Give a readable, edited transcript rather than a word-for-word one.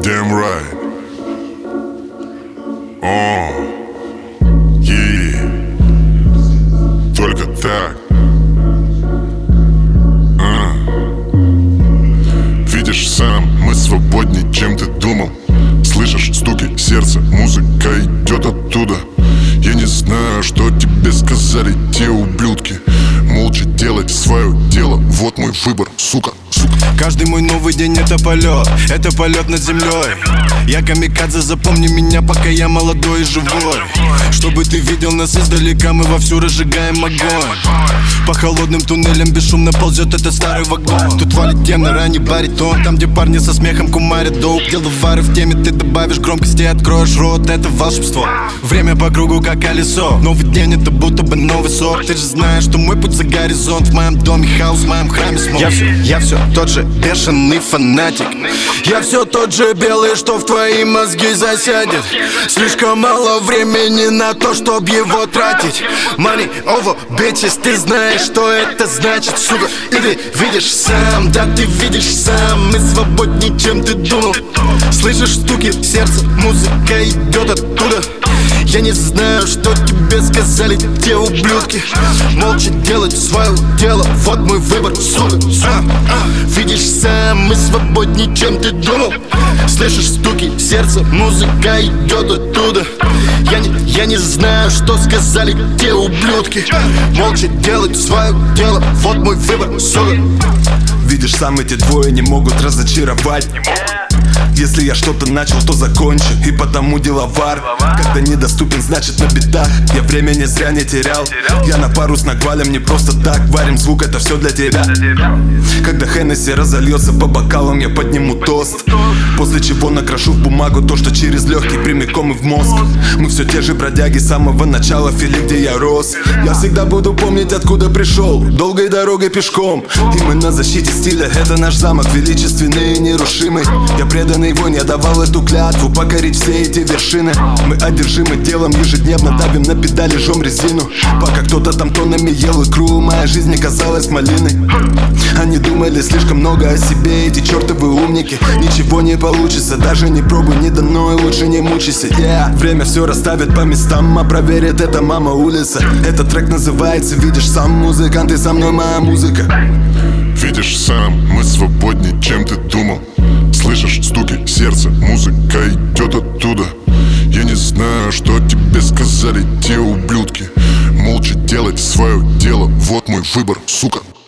Damn right. Yeah. Только так. Видишь сам, мы свободнее, чем ты думал. Слышишь стуки сердца, музыка идет оттуда. Я не знаю, что тебе сказали те ублюдки. Молча делать свое дело, вот мой выбор, сука. Каждый мой новый день это полет над землей. Я камикадзе, запомни меня, пока я молодой и живой. Чтобы ты видел нас издалека, мы вовсю разжигаем огонь. По холодным туннелям бесшумно ползет этот старый вагон. Тут валит тенор, а не баритон. Там, где парни со смехом кумарят доуп. Дело вары в теме, ты добавишь громкости, откроешь рот, это волшебство. Время по кругу, как колесо. Новый день, это будто бы новый сок. Ты же знаешь, что мой путь за горизонт. В моем доме хаос, в моем храме смог. Я все тот же бешеный фанатик. Я все тот же белый, что в твои мозги засядет. Слишком мало времени на то, чтобы его тратить. Money over bitches, ты знаешь, что это значит, сука. И ты видишь сам, да ты видишь сам. Мы свободнее, чем ты думал. Слышишь стуки сердца, музыка идет оттуда. Я не знаю, что тебе сказали те ублюдки. Молча делать свое дело, вот мой выбор, сука. Видишь сам, мы свободнее, чем ты думал. Слышишь стуки сердца, музыка идет оттуда. Я не знаю, что сказали те ублюдки. Молча делать свое дело, вот мой выбор, сука. Видишь сам, эти двое не могут разочаровать. Если я что-то начал, то закончу, и потому деловар. Когда недоступен, значит на бедах. Я времени зря не терял. Я на пару с нагвалем не просто так. Варим звук, это все для тебя. Когда Хеннесси разольется по бокалам, я подниму тост. После чего накрашу в бумагу то, что через легкий прямиком и в мозг. Мы все те же бродяги с самого начала фили, где я рос. Я всегда буду помнить, откуда пришел, долгой дорогой пешком. И мы на защите стиля, это наш замок, величественный и нерушимый. Я преданный войн, я давал эту клятву покорить все эти вершины. Мы одержимы делом, ежедневно давим на педали, жжем резину. Пока кто-то там тоннами ел икру, моя жизнь не казалась малиной. Они думали слишком много о себе, эти чертовы умники. Ничего не получится, даже не пробуй, не дано, и лучше не мучайся. Время все расставит по местам, а проверит это мама улица. Этот трек называется «Видишь сам, музыкант, и со мной моя музыка». Видишь сам, мы свободнее, чем ты думал. Слышишь стуки сердца, музыка идет оттуда. Я не знаю, что тебе сказали те ублюдки. Молча делать свое дело, вот мой выбор, сука.